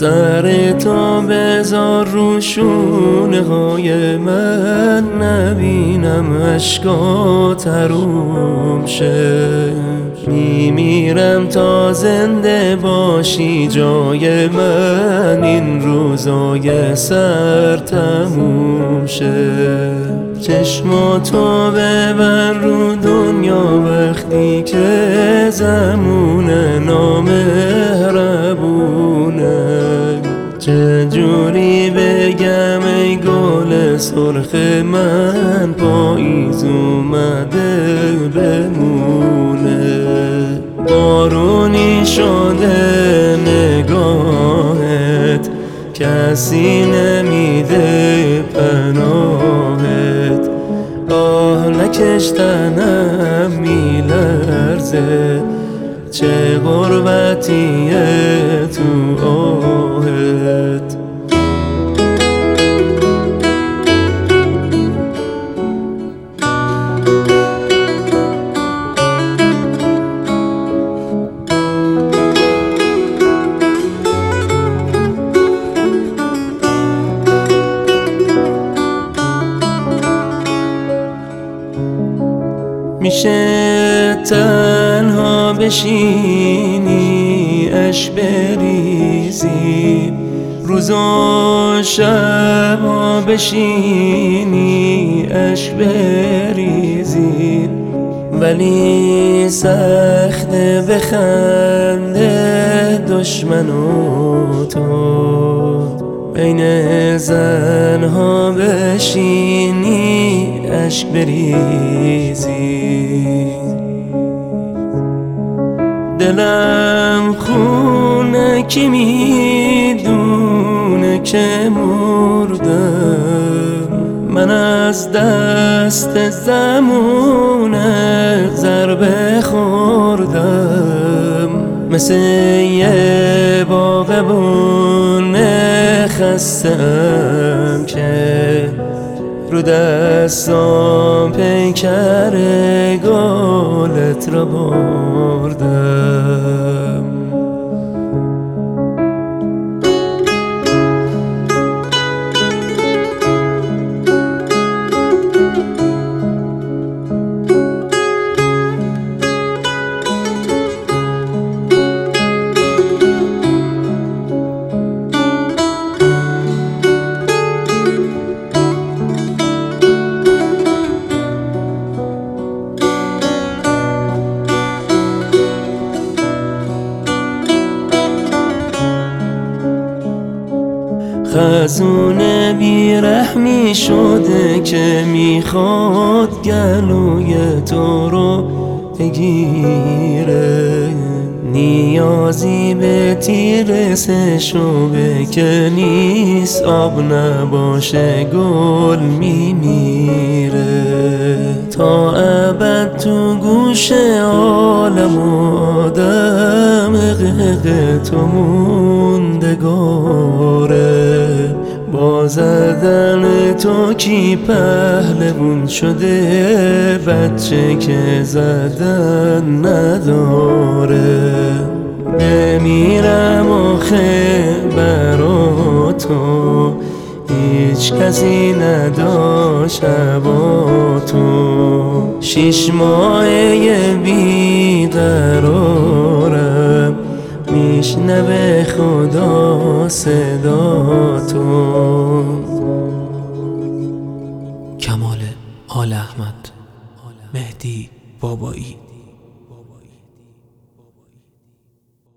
سر تو بذار رو شونه های من، نبینم اشکات حروم شه. میمیرم تا زنده باشی جای من، این روزای سر تموم شه. چشماتو ببر رو دنیا وقتی که زمونه نامهربونه. چجوری بگم ای گل سرخ من، پاییز اومده بمونه. بارونی شده نگاهت، کسی نمیده پناهت. آه نکشتنم میلرزه، چه غربتیه تو آهت. میشه تنها بشینی اشک بریزی، روز و شبا بشینی اشک بریزی. ولی سخته بخنده دشمن و تو، بین زنها بشینی اشک بریزی. دلم خونه کی میدونه که مردم، من از دست زمونه ضربه خوردم. مثل یه باغبون خستم که رو دستام پیکر گلت را بردم. خزون بیرحمی شده که میخواد گلوی تو رو بگیره. نیازی به تیر سشوبه که نیست، آب نباشه گل میمیره. تا ابد تو گوش عالم و آدم غق تو موندگاره. با زدن تو کی پهلوون شده، بچه که زدن نداره. بمیرم آخه برا تو، هیچ کسی نداشت با تو. 6 ماهه بیقرارم، میشنوه خدا صدا تو. کمال آل احمد، مهدی بابایی.